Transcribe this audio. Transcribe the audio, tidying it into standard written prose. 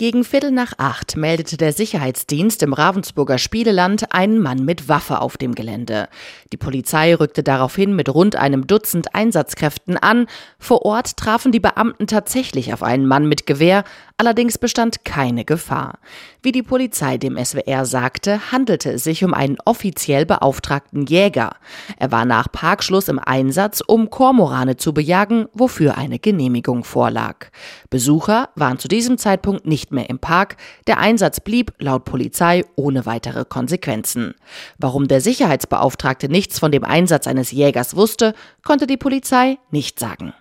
Gegen 7:15 meldete der Sicherheitsdienst im Ravensburger Spieleland einen Mann mit Waffe auf dem Gelände. Die Polizei rückte daraufhin mit rund einem Dutzend Einsatzkräften an. Vor Ort trafen die Beamten tatsächlich auf einen Mann mit Gewehr, allerdings bestand keine Gefahr. Wie die Polizei dem SWR sagte, handelte es sich um einen offiziell beauftragten Jäger. Er war nach Parkschluss im Einsatz, um Kormorane zu bejagen, wofür eine Genehmigung vorlag. Besucher waren zu diesem Zeitpunkt nicht mehr im Park. Der Einsatz blieb laut Polizei ohne weitere Konsequenzen. Warum der Sicherheitsbeauftragte nichts von dem Einsatz eines Jägers wusste, konnte die Polizei nicht sagen.